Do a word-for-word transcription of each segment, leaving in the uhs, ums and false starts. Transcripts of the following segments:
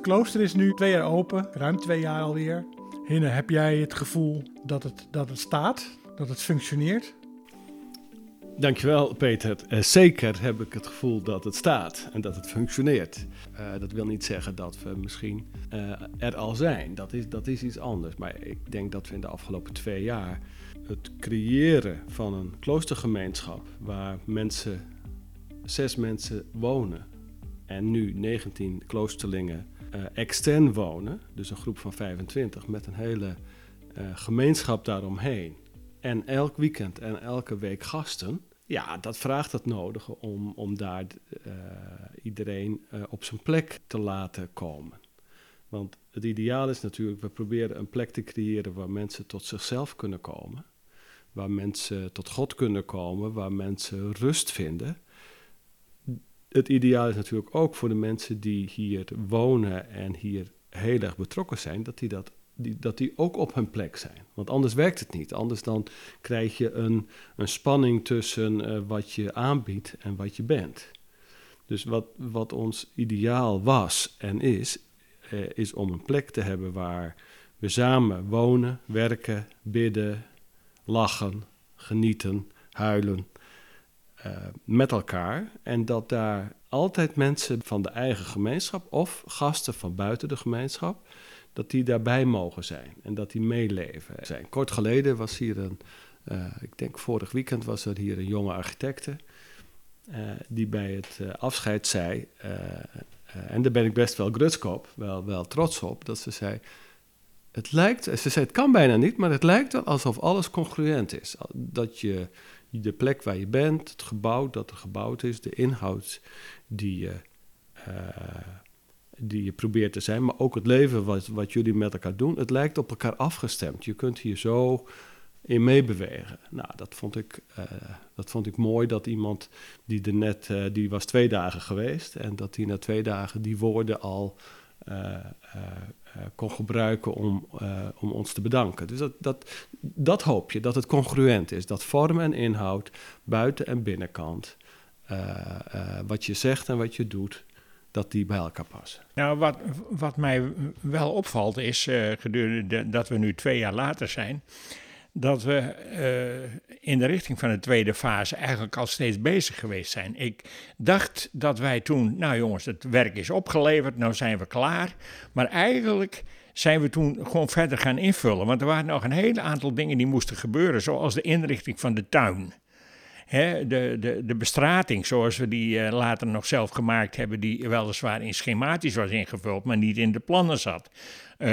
klooster is nu twee jaar open, ruim twee jaar alweer. Hinne, heb jij het gevoel dat het, dat het staat, dat het functioneert? Dankjewel, Peter. Uh, zeker heb ik het gevoel dat het staat en dat het functioneert. Uh, dat wil niet zeggen dat we misschien uh, er al zijn. Dat is, dat is iets anders. Maar ik denk dat we in de afgelopen twee jaar het creëren van een kloostergemeenschap waar mensen, zes mensen wonen en nu negentien kloosterlingen uh, extern wonen, dus een groep van vijfentwintig met een hele uh, gemeenschap daaromheen. En elk weekend en elke week gasten. Ja, dat vraagt het nodige om, om daar uh, iedereen uh, op zijn plek te laten komen. Want het ideaal is natuurlijk, we proberen een plek te creëren waar mensen tot zichzelf kunnen komen. Waar mensen tot God kunnen komen, waar mensen rust vinden. Het ideaal is natuurlijk ook voor de mensen die hier wonen en hier heel erg betrokken zijn, dat die dat Die, dat die ook op hun plek zijn. Want anders werkt het niet. Anders dan krijg je een, een spanning tussen uh, wat je aanbiedt en wat je bent. Dus wat, wat ons ideaal was en is, uh, is om een plek te hebben waar we samen wonen, werken, bidden, lachen, genieten, huilen uh, met elkaar. En dat daar altijd mensen van de eigen gemeenschap of gasten van buiten de gemeenschap, dat die daarbij mogen zijn en dat die meeleven zijn. Kort geleden was hier een, uh, ik denk vorig weekend was er hier een jonge architecte uh, die bij het uh, afscheid zei, uh, uh, en daar ben ik best wel grutskop, wel, wel trots op, dat ze zei, het lijkt, ze zei het kan bijna niet, maar het lijkt wel alsof alles congruent is. Dat je de plek waar je bent, het gebouw dat er gebouwd is, de inhoud die je uh, die je probeert te zijn, maar ook het leven wat, wat jullie met elkaar doen, het lijkt op elkaar afgestemd. Je kunt hier zo in meebewegen. Nou, dat vond ik, uh, dat vond ik mooi, dat iemand die er net, uh, die was twee dagen geweest, en dat die na twee dagen die woorden al uh, uh, uh, kon gebruiken om, uh, om ons te bedanken. Dus dat, dat, dat hoop je, dat het congruent is, dat vorm en inhoud, buiten- en binnenkant, uh, uh, wat je zegt en wat je doet, dat die bij elkaar passen. Nou, wat, wat mij wel opvalt is, uh, gedurende de, dat we nu twee jaar later zijn, dat we uh, in de richting van de tweede fase eigenlijk al steeds bezig geweest zijn. Ik dacht dat wij toen, nou jongens, het werk is opgeleverd, nou zijn we klaar. Maar eigenlijk zijn we toen gewoon verder gaan invullen. Want er waren nog een hele aantal dingen die moesten gebeuren, zoals de inrichting van de tuin. He, de, de, de bestrating, zoals we die uh, later nog zelf gemaakt hebben, die weliswaar in schematisch was ingevuld, maar niet in de plannen zat. Uh,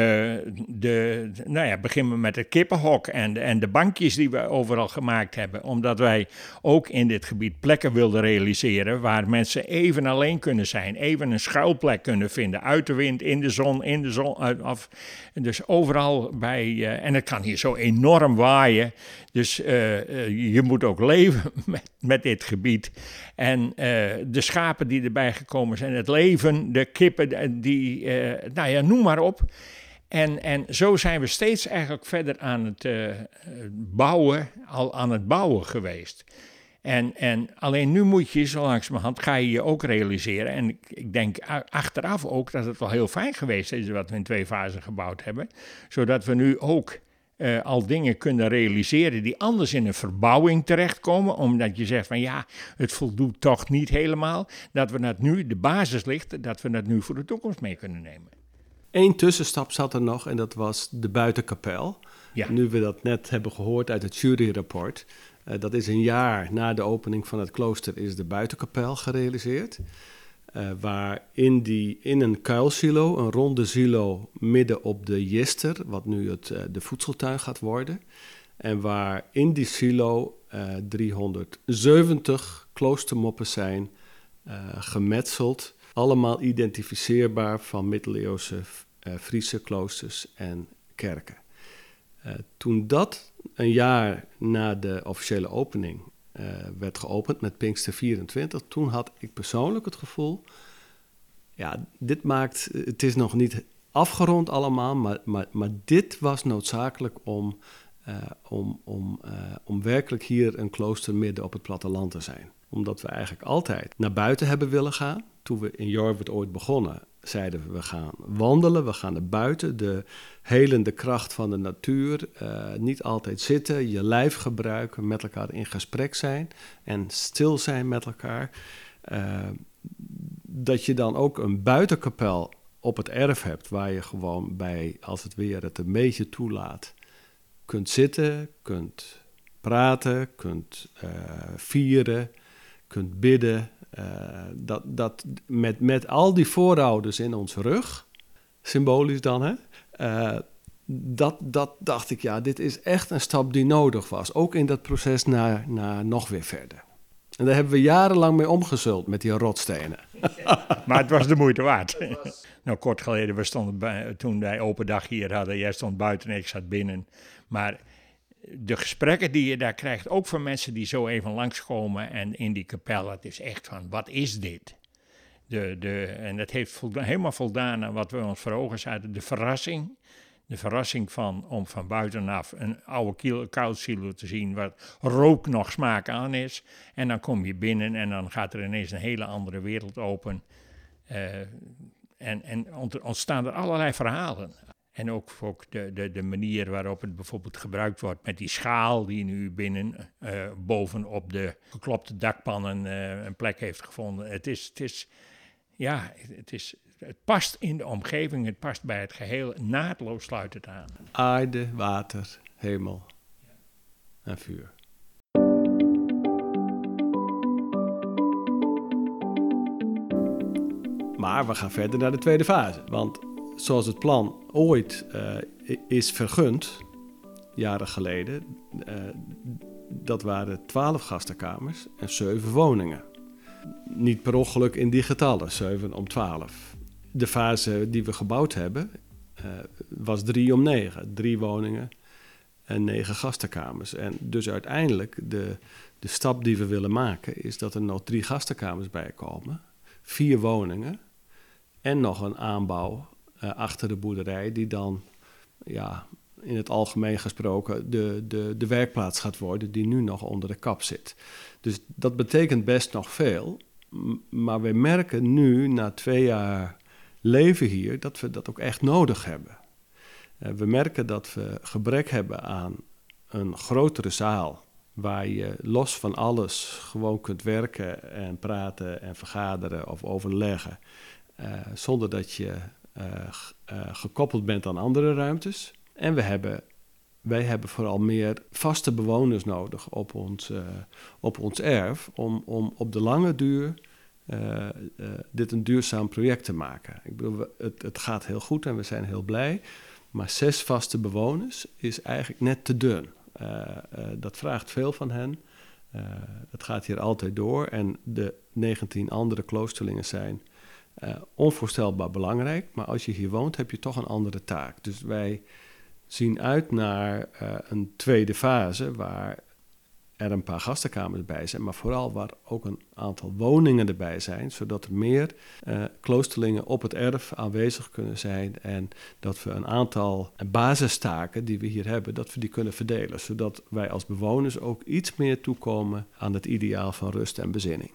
de, nou ja, beginnen we met het kippenhok en de, en de bankjes die we overal gemaakt hebben. Omdat wij ook in dit gebied plekken wilden realiseren waar mensen even alleen kunnen zijn. Even een schuilplek kunnen vinden. Uit de wind, in de zon, in de zon, uit, af. Dus overal bij, uh, en het kan hier zo enorm waaien. Dus uh, uh, je moet ook leven met, met dit gebied. En uh, de schapen die erbij gekomen zijn, het leven, de kippen, die, uh, nou ja, noem maar op. En, en zo zijn we steeds eigenlijk verder aan het uh, bouwen, al aan het bouwen geweest. En, en alleen nu moet je, zo langzamerhand, ga je je ook realiseren. En ik, ik denk achteraf ook dat het wel heel fijn geweest is wat we in twee fasen gebouwd hebben. Zodat we nu ook uh, al dingen kunnen realiseren die anders in een verbouwing terechtkomen. Omdat je zegt van ja, het voldoet toch niet helemaal. Dat we dat nu, de basis ligt, dat we dat nu voor de toekomst mee kunnen nemen. Eén tussenstap zat er nog en dat was de buitenkapel. Ja. Nu we dat net hebben gehoord uit het juryrapport. Uh, dat is een jaar na de opening van het klooster is de buitenkapel gerealiseerd. Uh, waar in, die, in een kuilsilo, een ronde silo midden op de Jister, wat nu het, uh, de voedseltuin gaat worden. En waar in die silo uh, driehonderdzeventig kloostermoppen zijn uh, gemetseld. Allemaal identificeerbaar van middeleeuwse uh, Friese kloosters en kerken. Uh, toen dat een jaar na de officiële opening uh, werd geopend met Pinkster vierentwintig, toen had ik persoonlijk het gevoel, ja, dit maakt, het is nog niet afgerond allemaal, maar, maar, maar dit was noodzakelijk om, uh, om, om, uh, om werkelijk hier een klooster midden op het platteland te zijn. Omdat we eigenlijk altijd naar buiten hebben willen gaan. Toen we in Jorwert ooit begonnen, zeiden we, we gaan wandelen, we gaan naar buiten. De helende kracht van de natuur, uh, niet altijd zitten, je lijf gebruiken, met elkaar in gesprek zijn en stil zijn met elkaar. Uh, dat je dan ook een buitenkapel op het erf hebt, waar je gewoon bij, als het weer het een beetje toelaat, kunt zitten, kunt praten, kunt uh, vieren, kunt bidden. Uh, dat, dat met, met al die voorouders in ons rug, symbolisch dan, hè? Uh, dat, dat dacht ik, ja, dit is echt een stap die nodig was. Ook in dat proces naar, naar nog weer verder. En daar hebben we jarenlang mee omgezult met die rotstenen. Maar het was de moeite waard. Nou, kort geleden, we stonden bij, toen wij open dag hier hadden, jij stond buiten en ik zat binnen. Maar de gesprekken die je daar krijgt, ook van mensen die zo even langskomen en in die kapel, het is echt van, wat is dit? De, de, en het heeft volda- helemaal voldaan aan wat we ons voor ogen zaten. De verrassing, de verrassing van om van buitenaf een oude koudsilo te zien, wat rook nog smaak aan is. En dan kom je binnen en dan gaat er ineens een hele andere wereld open. Uh, en, en ontstaan er allerlei verhalen. En ook, ook de, de, de manier waarop het bijvoorbeeld gebruikt wordt met die schaal die nu binnen uh, bovenop de geklopte dakpannen uh, een plek heeft gevonden. Het is, het is, ja, het, is, het past in de omgeving, het past bij het geheel, naadloos sluit het aan. Aarde, water, hemel en vuur. Maar we gaan verder naar de tweede fase, want zoals het plan ooit uh, is vergund, jaren geleden, uh, dat waren twaalf gastenkamers en zeven woningen. Niet per ongeluk in die getallen, zeven om twaalf. De fase die we gebouwd hebben uh, was drie om negen, drie woningen en negen gastenkamers. En dus uiteindelijk de, de stap die we willen maken is dat er nog drie gastenkamers bij komen, vier woningen en nog een aanbouw Uh, achter de boerderij, die dan ja, in het algemeen gesproken de, de, de werkplaats gaat worden, die nu nog onder de kap zit. Dus dat betekent best nog veel, m- maar we merken nu, na twee jaar leven hier, dat we dat ook echt nodig hebben. Uh, we merken dat we gebrek hebben aan een grotere zaal, waar je los van alles gewoon kunt werken en praten en vergaderen of overleggen, uh, zonder dat je Uh, uh, gekoppeld bent aan andere ruimtes. En we hebben, wij hebben vooral meer vaste bewoners nodig op ons, uh, op ons erf, om, om op de lange duur uh, uh, dit een duurzaam project te maken. Ik bedoel, het, het gaat heel goed en we zijn heel blij, maar zes vaste bewoners is eigenlijk net te dun. Uh, uh, dat vraagt veel van hen. Uh, het gaat hier altijd door en de negentien andere kloosterlingen zijn Uh, onvoorstelbaar belangrijk, maar als je hier woont heb je toch een andere taak. Dus wij zien uit naar uh, een tweede fase waar er een paar gastenkamers bij zijn, maar vooral waar ook een aantal woningen erbij zijn, zodat er meer uh, kloosterlingen op het erf aanwezig kunnen zijn en dat we een aantal basistaken die we hier hebben, dat we die kunnen verdelen, zodat wij als bewoners ook iets meer toekomen aan het ideaal van rust en bezinning.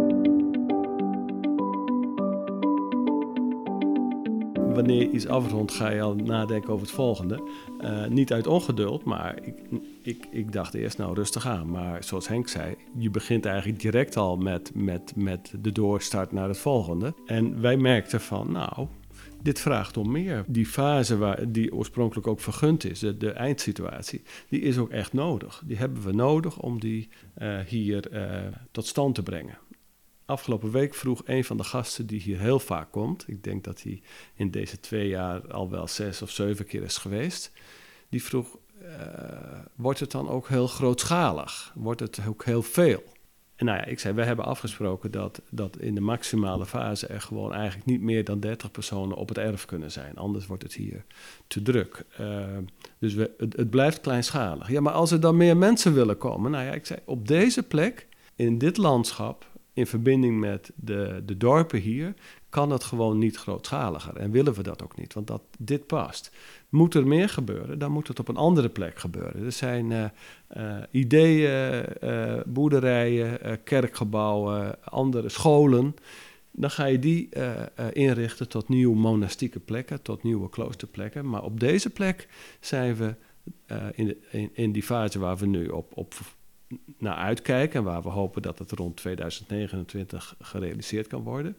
Wanneer je iets afrondt, ga je al nadenken over het volgende. Uh, niet uit ongeduld, maar ik, ik, ik dacht eerst, nou rustig aan. Maar zoals Henk zei, je begint eigenlijk direct al met, met, met de doorstart naar het volgende. En wij merkten van, nou, dit vraagt om meer. Die fase waar, die oorspronkelijk ook vergund is, de, de eindsituatie, die is ook echt nodig. Die hebben we nodig om die uh, hier uh, tot stand te brengen. Afgelopen week vroeg een van de gasten die hier heel vaak komt, ik denk dat hij in deze twee jaar al wel zes of zeven keer is geweest, die vroeg, uh, wordt het dan ook heel grootschalig? Wordt het ook heel veel? En nou ja, ik zei, wij hebben afgesproken dat, dat in de maximale fase er gewoon eigenlijk niet meer dan dertig personen op het erf kunnen zijn. Anders wordt het hier te druk. Uh, dus we, het, het blijft kleinschalig. Ja, maar als er dan meer mensen willen komen, nou ja, ik zei, op deze plek, in dit landschap, in verbinding met de, de dorpen hier, kan het gewoon niet grootschaliger. En willen we dat ook niet, want dat, dit past. Moet er meer gebeuren, dan moet het op een andere plek gebeuren. Er zijn uh, uh, ideeën, uh, boerderijen, uh, kerkgebouwen, andere scholen, dan ga je die uh, uh, inrichten tot nieuwe monastieke plekken, tot nieuwe kloosterplekken. Maar op deze plek zijn we uh, in, de, in, in die fase waar we nu op, op naar uitkijken en waar we hopen dat het rond tweeduizend negenentwintig gerealiseerd kan worden.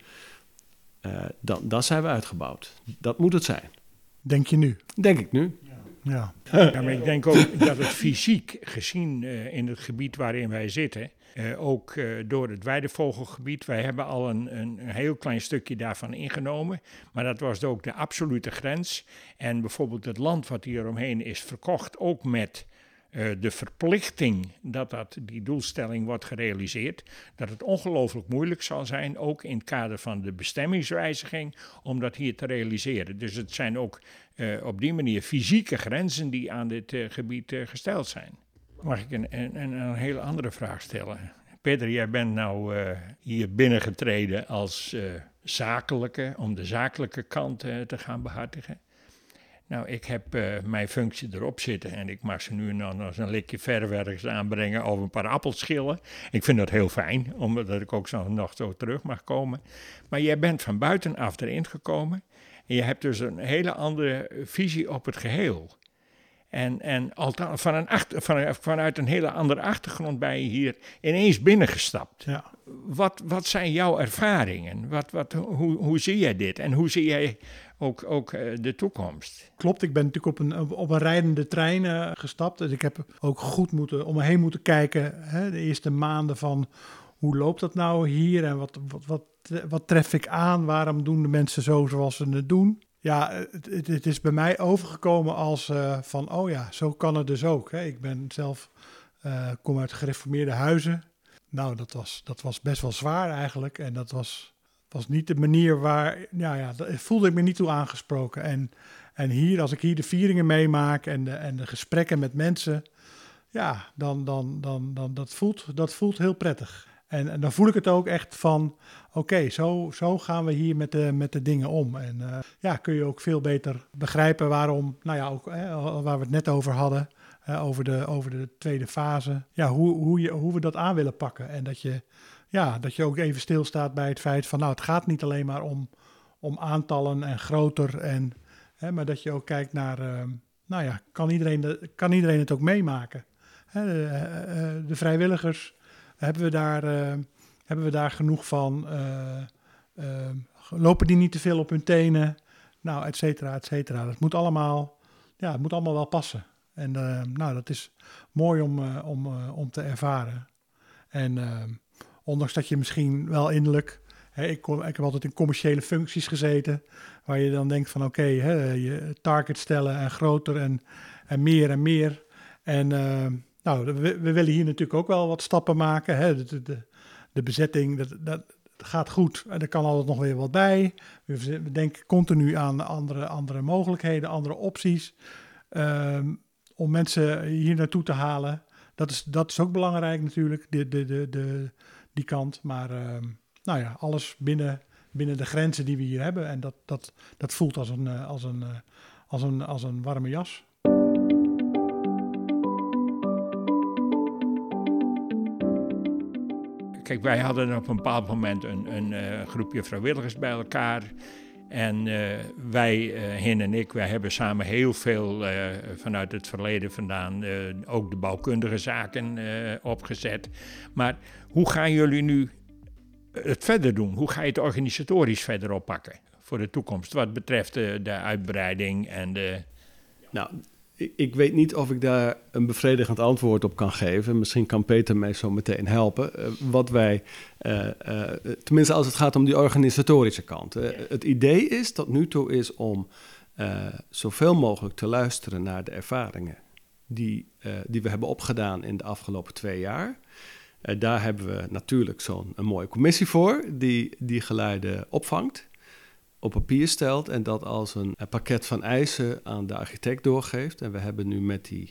Uh, dan, dan zijn we uitgebouwd. Dat moet het zijn. Denk je nu? Denk ik nu. Ja. Ja, maar ik denk ook dat het fysiek gezien uh, in het gebied waarin wij zitten, uh, ook uh, door het weidevogelgebied, wij hebben al een, een, een heel klein stukje daarvan ingenomen, maar dat was ook de absolute grens. En bijvoorbeeld het land wat hier omheen is verkocht, ook met uh, de verplichting dat, dat die doelstelling wordt gerealiseerd, dat het ongelooflijk moeilijk zal zijn, ook in het kader van de bestemmingswijziging, om dat hier te realiseren. Dus het zijn ook Uh, op die manier fysieke grenzen die aan dit uh, gebied uh, gesteld zijn. Mag ik een, een, een hele andere vraag stellen? Peter, jij bent nou uh, hier binnengetreden als uh, zakelijke, om de zakelijke kant uh, te gaan behartigen. Nou, ik heb uh, mijn functie erop zitten en ik mag ze nu nog eens een likje verwerks aanbrengen of een paar appelschillen. Ik vind dat heel fijn, omdat ik ook zo nog zo terug mag komen. Maar jij bent van buitenaf erin gekomen. En je hebt dus een hele andere visie op het geheel. En, en althans, van een achter, van, vanuit een hele andere achtergrond ben je hier ineens binnengestapt. Ja. Wat, wat zijn jouw ervaringen? Wat, wat, hoe, hoe zie jij dit? En hoe zie jij ook, ook uh, de toekomst? Klopt, ik ben natuurlijk op een, op een rijdende trein uh, gestapt. Dus ik heb ook goed moeten, om me heen moeten kijken, hè, de eerste maanden van hoe loopt dat nou hier en wat, wat, wat, wat tref ik aan? Waarom doen de mensen zo zoals ze het doen? Ja, het, het, het is bij mij overgekomen als uh, van, oh ja, zo kan het dus ook. Hè. Ik ben zelf, uh, kom uit gereformeerde huizen. Nou, dat was, dat was best wel zwaar eigenlijk. En dat was, was niet de manier waar, nou ja, daar voelde ik me niet toe aangesproken. En, en hier, als ik hier de vieringen meemaak en de, en de gesprekken met mensen, ja, dan, dan, dan, dan dat, voelt, dat voelt heel prettig. En, en dan voel ik het ook echt van, oké, okay, zo, zo gaan we hier met de, met de dingen om. En uh, ja, kun je ook veel beter begrijpen waarom, nou ja, ook eh, waar we het net over hadden, uh, over, de, over de tweede fase. Ja, hoe, hoe, je, hoe we dat aan willen pakken. En dat je, ja, dat je ook even stilstaat bij het feit van, nou, het gaat niet alleen maar om, om aantallen en groter. En, hè, maar dat je ook kijkt naar, uh, nou ja, kan iedereen, de, kan iedereen het ook meemaken? Hè, de, uh, de vrijwilligers. Hebben we daar, uh, hebben we daar genoeg van? Uh, uh, lopen die niet te veel op hun tenen? Nou, et cetera, et cetera. Dat moet allemaal, ja, het moet allemaal wel passen. En uh, nou, dat is mooi om, uh, om, uh, om te ervaren. En uh, ondanks dat je misschien wel innerlijk, hè, ik, ik heb altijd in commerciële functies gezeten, waar je dan denkt van oké, okay, je target stellen en groter en, en meer en meer. En uh, nou, we, we willen hier natuurlijk ook wel wat stappen maken. Hè. De, de, de bezetting, dat, dat gaat goed. Er kan altijd nog weer wat bij. We, we denken continu aan andere, andere mogelijkheden, andere opties. Um, om mensen hier naartoe te halen. Dat is, dat is ook belangrijk natuurlijk, de, de, de, de, die kant. Maar um, nou ja, alles binnen, binnen de grenzen die we hier hebben. En dat, dat, dat voelt als een, als een, als een, als een warme jas. Kijk, wij hadden op een bepaald moment een, een uh, groepje vrijwilligers bij elkaar. En uh, wij, uh, Hin en ik, wij hebben samen heel veel uh, vanuit het verleden vandaan uh, ook de bouwkundige zaken uh, opgezet. Maar hoe gaan jullie nu het verder doen? Hoe ga je het organisatorisch verder oppakken voor de toekomst? Wat betreft de, de uitbreiding en de... Nou, ik weet niet of ik daar een bevredigend antwoord op kan geven. Misschien kan Peter mij zo meteen helpen. Uh, wat wij, uh, uh, tenminste als het gaat om die organisatorische kant. Uh, het idee is tot nu toe is om uh, zoveel mogelijk te luisteren naar de ervaringen die, uh, die we hebben opgedaan in de afgelopen twee jaar. Uh, daar hebben we natuurlijk zo'n een mooie commissie voor die die geluiden opvangt, op papier stelt en dat als een, een pakket van eisen aan de architect doorgeeft. En we hebben nu met die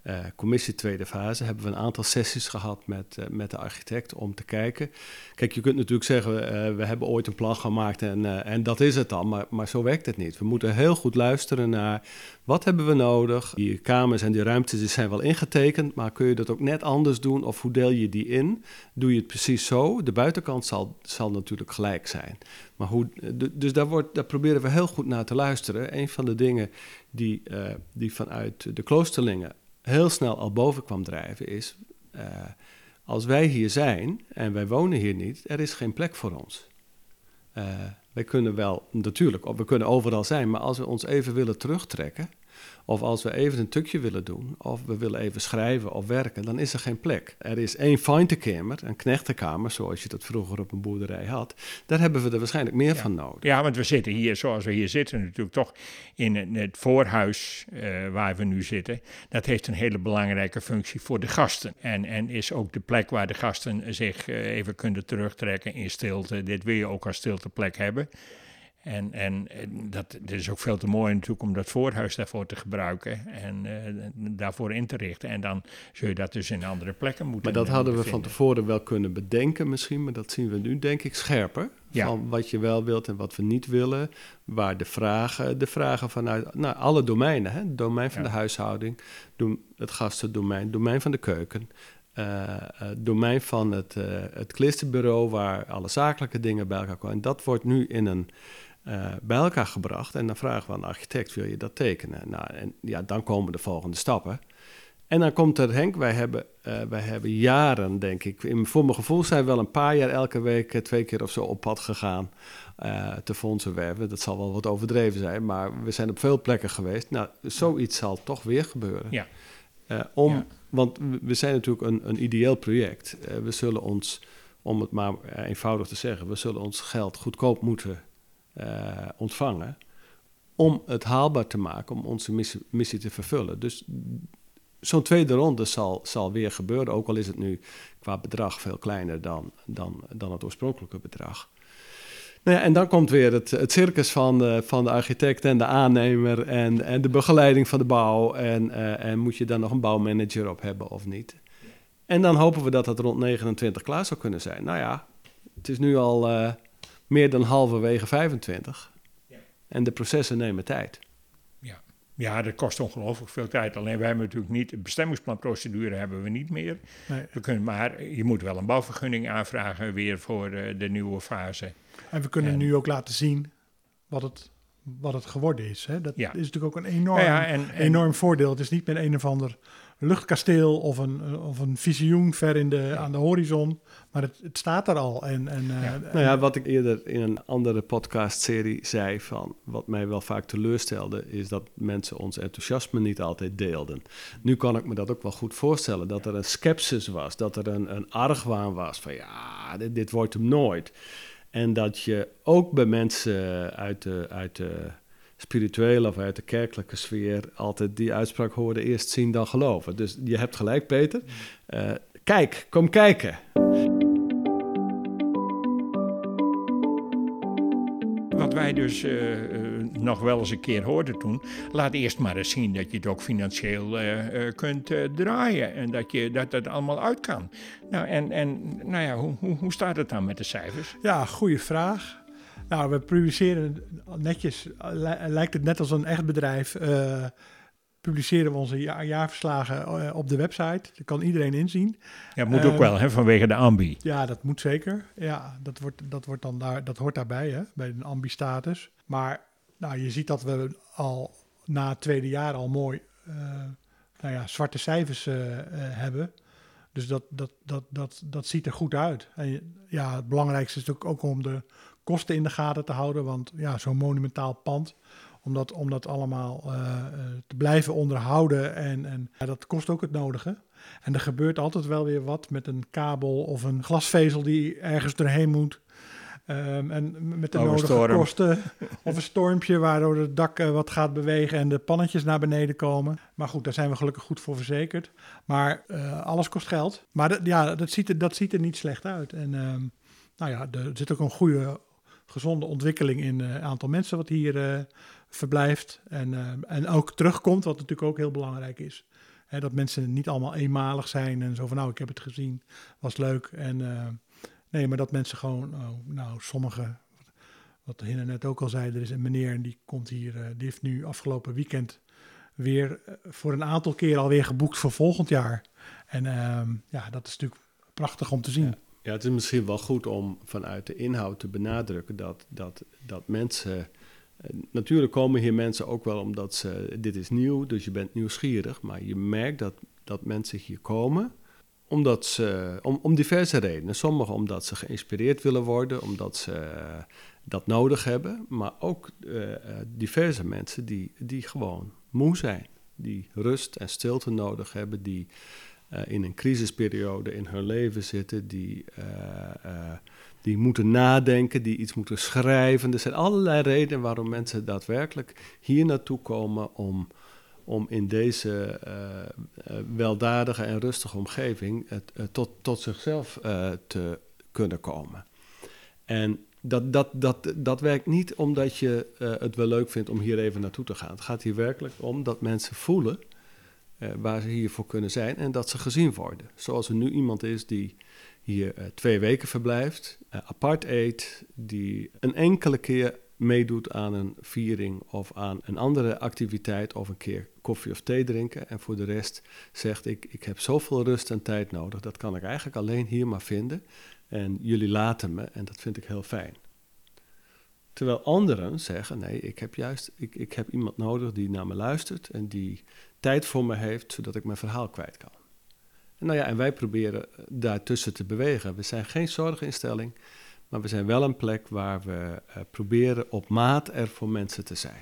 uh, commissie tweede fase hebben we een aantal sessies gehad met, uh, met de architect om te kijken. Kijk, je kunt natuurlijk zeggen, uh, we hebben ooit een plan gemaakt en, uh, en dat is het dan, maar, maar zo werkt het niet. We moeten heel goed luisteren naar wat hebben we nodig. Die kamers en die ruimtes die zijn wel ingetekend, maar kun je dat ook net anders doen of hoe deel je die in? Doe je het precies zo? De buitenkant zal, zal natuurlijk gelijk zijn. Maar hoe, dus daar, wordt, daar proberen we heel goed naar te luisteren. Een van de dingen die, uh, die vanuit de kloosterlingen heel snel al boven kwam drijven is, uh, als wij hier zijn en wij wonen hier niet, er is geen plek voor ons. Uh, wij kunnen wel, natuurlijk, of we kunnen overal zijn, maar als we ons even willen terugtrekken, of als we even een tukje willen doen, of we willen even schrijven of werken, dan is er geen plek. Er is één fijntekamer, een knechtenkamer, zoals je dat vroeger op een boerderij had. Daar hebben we er waarschijnlijk meer ja. van nodig. Ja, want we zitten hier, zoals we hier zitten, natuurlijk toch in het voorhuis uh, waar we nu zitten. Dat heeft een hele belangrijke functie voor de gasten. En, en is ook de plek waar de gasten zich uh, even kunnen terugtrekken in stilte. Dit wil je ook als stilteplek hebben. En, en dat, dat is ook veel te mooi natuurlijk om dat voorhuis daarvoor te gebruiken en uh, daarvoor in te richten. En dan zul je dat dus in andere plekken moeten Maar dat hadden we vinden. van tevoren wel kunnen bedenken misschien, maar dat zien we nu denk ik scherper. Ja. Van wat je wel wilt en wat we niet willen. Waar de vragen, de vragen vanuit nou, alle domeinen, hè? Het domein van ja. de huishouding, het gastendomein, het domein van de keuken. Uh, het domein van het, uh, het klisterbureau waar alle zakelijke dingen bij elkaar komen. En dat wordt nu in een Uh, bij elkaar gebracht en dan vragen we aan de architect, wil je dat tekenen? Nou, en ja, dan komen de volgende stappen. En dan komt er, Henk, wij hebben, uh, wij hebben jaren, denk ik, in, voor mijn gevoel zijn we wel een paar jaar elke week uh, twee keer of zo op pad gegaan uh, te fondsen werven. Dat zal wel wat overdreven zijn, maar we zijn op veel plekken geweest. Nou, zoiets zal toch weer gebeuren. Ja. Uh, om, ja. Want we zijn natuurlijk een, een ideeel project. Uh, we zullen ons, om het maar eenvoudig te zeggen, we zullen ons geld goedkoop moeten Uh, ontvangen om het haalbaar te maken, om onze missie, missie te vervullen. Dus zo'n tweede ronde zal, zal weer gebeuren, ook al is het nu qua bedrag veel kleiner dan, dan, dan het oorspronkelijke bedrag. Nou ja, en dan komt weer het, het circus van de, van de architect en de aannemer en, en de begeleiding van de bouw en, uh, en moet je dan nog een bouwmanager op hebben of niet. En dan hopen we dat het rond negenentwintig klaar zou kunnen zijn. Nou ja, het is nu al Uh, meer dan halverwege vijfentwintig. Ja. En de processen nemen tijd. Ja. ja, dat kost ongelooflijk veel tijd. Alleen wij hebben natuurlijk niet, de bestemmingsplanprocedure hebben we niet meer. Nee. We kunnen, maar je moet wel een bouwvergunning aanvragen weer voor uh, de nieuwe fase. En we kunnen en, nu ook laten zien wat het, wat het geworden is. Hè? Dat ja. is natuurlijk ook een enorm, ja, ja, en, en, enorm voordeel. Het is niet meer een of ander luchtkasteel of een, of een visioen ver in de, ja. aan de horizon. Maar het, het staat er al. En, en, ja. uh, nou ja, wat ik eerder in een andere podcastserie zei van wat mij wel vaak teleurstelde, is dat mensen ons enthousiasme niet altijd deelden. Nu kan ik me dat ook wel goed voorstellen, dat er een scepsis was, dat er een, een argwaan was van ja, dit, dit wordt hem nooit. En dat je ook bij mensen uit de, uit de spirituele of uit de kerkelijke sfeer altijd die uitspraak hoorde, eerst zien dan geloven. Dus je hebt gelijk, Peter. Uh, kijk, kom kijken. Wat wij dus uh, uh, nog wel eens een keer hoorden toen, laat eerst maar eens zien dat je het ook financieel uh, uh, kunt uh, draaien en dat je dat het allemaal uit kan. Nou, en, en nou ja, hoe, hoe, hoe staat het dan met de cijfers? Ja, goede vraag. Nou, we publiceren netjes, lijkt het net als een echt bedrijf, uh, publiceren we onze ja- jaarverslagen uh, op de website. Daar kan iedereen inzien. Ja, dat moet uh, ook wel, hè, vanwege de ambi. Ja, dat moet zeker. Ja, dat, wordt, dat, wordt dan daar, dat hoort daarbij, hè, bij een ambi-status. Maar nou, je ziet dat we al na het tweede jaar al mooi uh, nou ja, zwarte cijfers uh, uh, hebben. Dus dat, dat, dat, dat, dat ziet er goed uit. En ja, het belangrijkste is natuurlijk ook om de kosten in de gaten te houden. Want ja, zo'n monumentaal pand, om dat, om dat allemaal uh, uh, te blijven onderhouden, en, en ja, dat kost ook het nodige. En er gebeurt altijd wel weer wat met een kabel of een glasvezel die ergens doorheen moet. Um, en met de Over nodige storm. kosten. Of een stormpje waardoor het dak uh, wat gaat bewegen en de pannetjes naar beneden komen. Maar goed, daar zijn we gelukkig goed voor verzekerd. Maar uh, alles kost geld. Maar d- ja, dat ziet, er, dat ziet er niet slecht uit. En um, nou ja, er zit ook een goede, gezonde ontwikkeling in het uh, aantal mensen wat hier uh, verblijft. En, uh, en ook terugkomt, wat natuurlijk ook heel belangrijk is. Hè, dat mensen niet allemaal eenmalig zijn en zo van nou, ik heb het gezien, was leuk. En uh, nee, maar dat mensen gewoon, oh, nou, sommige, wat Hinne net ook al zei, er is een meneer en die komt hier, uh, die heeft nu afgelopen weekend weer uh, voor een aantal keer alweer geboekt voor volgend jaar. En uh, ja, dat is natuurlijk prachtig om te zien. Ja. Ja, het is misschien wel goed om vanuit de inhoud te benadrukken dat, dat, dat mensen... Natuurlijk komen hier mensen ook wel omdat ze... Dit is nieuw, dus je bent nieuwsgierig. Maar je merkt dat, dat mensen hier komen omdat ze, om, om diverse redenen. Sommigen omdat ze geïnspireerd willen worden, omdat ze uh, dat nodig hebben. Maar ook uh, diverse mensen die, die gewoon moe zijn. Die rust en stilte nodig hebben, die... Uh, in een crisisperiode in hun leven zitten, die, uh, uh, die moeten nadenken, die iets moeten schrijven. Er zijn allerlei redenen waarom mensen daadwerkelijk hier naartoe komen om, om in deze uh, uh, weldadige en rustige omgeving uh, uh, tot, tot zichzelf uh, te kunnen komen. En dat, dat, dat, dat werkt niet omdat je uh, het wel leuk vindt om hier even naartoe te gaan. Het gaat hier werkelijk om dat mensen voelen Uh, waar ze hiervoor kunnen zijn en dat ze gezien worden. Zoals er nu iemand is die hier uh, twee weken verblijft, uh, apart eet, die een enkele keer meedoet aan een viering of aan een andere activiteit of een keer koffie of thee drinken en voor de rest zegt ik, ik heb zoveel rust en tijd nodig, dat kan ik eigenlijk alleen hier maar vinden en jullie laten me en dat vind ik heel fijn. Terwijl anderen zeggen, nee, ik heb juist ik, ik heb iemand nodig die naar me luistert en die tijd voor me heeft, zodat ik mijn verhaal kwijt kan. En, nou ja, en wij proberen daartussen te bewegen. We zijn geen zorginstelling, maar we zijn wel een plek waar we uh, proberen op maat er voor mensen te zijn.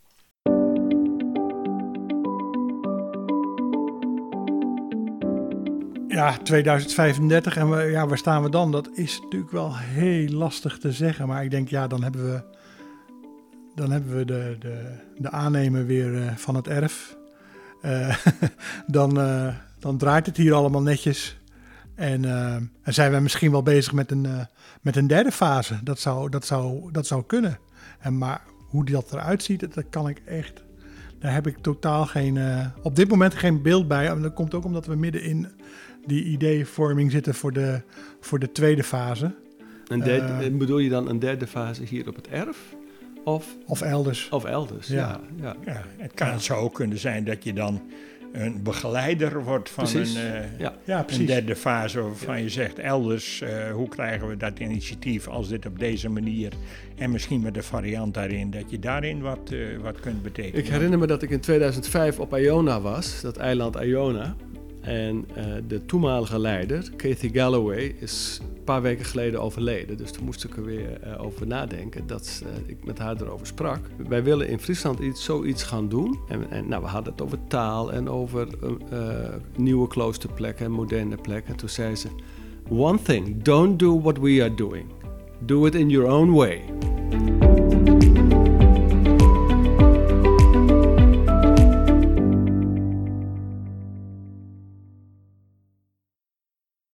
Ja, tweeduizend vijfendertig en we, ja, waar staan we dan? Dat is natuurlijk wel heel lastig te zeggen, maar ik denk, ja, dan hebben we, dan hebben we de, de, de aannemer weer uh, van het erf. Uh, dan, uh, dan draait het hier allemaal netjes. En, uh, en zijn we misschien wel bezig met een, uh, met een derde fase. Dat zou, dat zou, dat zou kunnen. En, maar hoe dat eruit ziet, dat kan ik echt... Daar heb ik totaal geen... Uh, op dit moment geen beeld bij. En dat komt ook omdat we midden in die ideevorming zitten voor de, voor de tweede fase. Een derde, uh, bedoel je dan een derde fase hier op het erf? Of, of elders. Of elders, ja. ja, ja. ja het kan ja. zo kunnen zijn dat je dan een begeleider wordt van een, uh, ja. Ja, een derde fase waarvan ja. je zegt elders, uh, hoe krijgen we dat initiatief als dit op deze manier en misschien met een variant daarin, dat je daarin wat, uh, wat kunt betekenen. Ik herinner me dat ik in tweeduizend vijf op Iona was, dat eiland Iona. En uh, de toenmalige leider, Kathy Galloway, is een paar weken geleden overleden. Dus toen moest ik er weer uh, over nadenken dat uh, ik met haar erover sprak. Wij willen in Friesland iets, zoiets gaan doen. En, en nou, we hadden het over taal en over uh, uh, nieuwe kloosterplekken en moderne plekken. En toen zei ze, one thing, don't do what we are doing. Do it in your own way.